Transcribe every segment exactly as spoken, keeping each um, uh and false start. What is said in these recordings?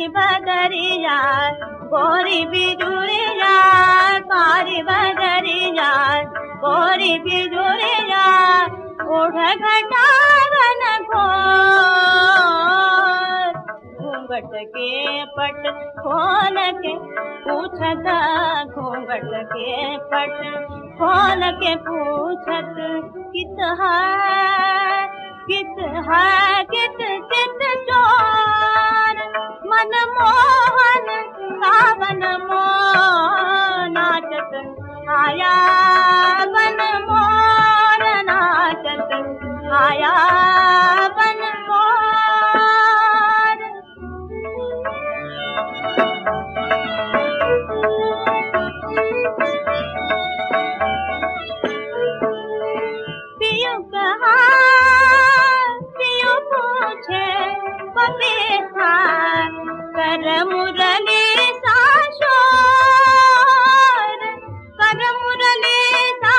बदरिया गोरी बिजुरिया, कारी बदरिया गोरी बिजुरिया, ओढ़ घटावन घोर, घूंघट के पट खोल के पूछत, घूंघट के पट खोल के पूछत, कित है कित है कित चित चोर, मन मोहन सावन मोर नाचत आया, बन मोर नाचत आया, बन मोर। पियू कहा पियू पूछे पपीता, कर मुरली सा शोर, कर मुरली सा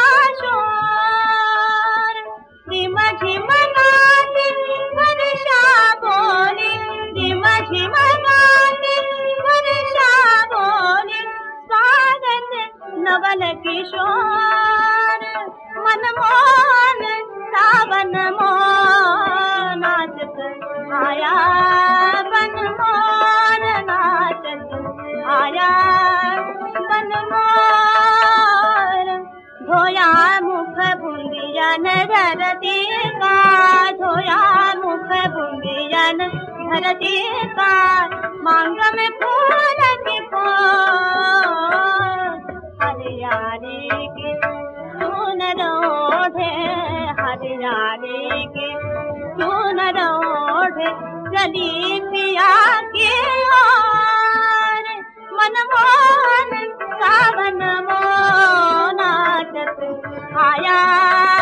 शोर, झिम झिम गाती वर्षा बोली, झिम झिम गाती वर्षा बोली, स्वागत नवल किशोर, मन मोहन सावन मोर नाचत आया, बन मोर नाचत आया, बन मोर। धोया मुख भुंदियन धरती का, धोया मुख भुंदियन धरती का, मांग में फूल की फोर, हरियाली की सुन रोढ़े, हरियाली की सुन रोढ़े, चली पिया की ओर, मन मोहन सावन मोर नाचत आया।